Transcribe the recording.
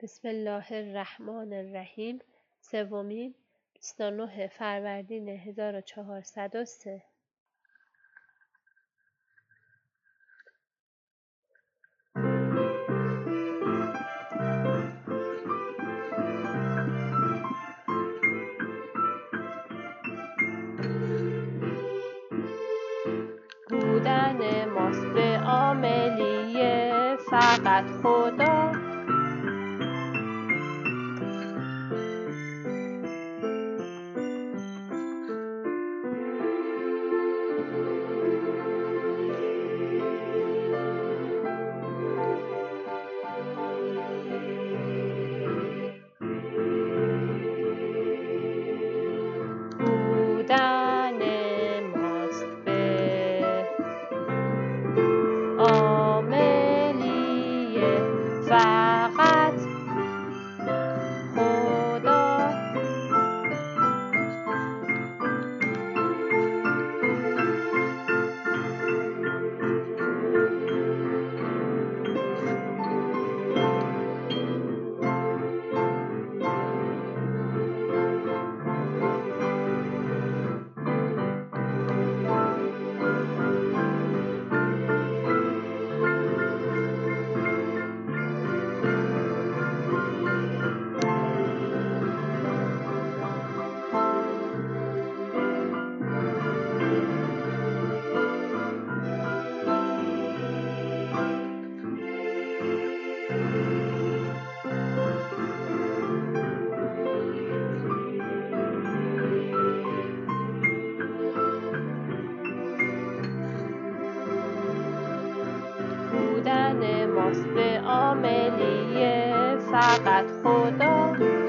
بسم الله الرحمن الرحیم. سومین 29 فروردین 1403. بودن ماست به عاملیه فقط خدا. بودن ماست به عاملیه فقط خدا. بودن ماست به عاملیه فقط خدا.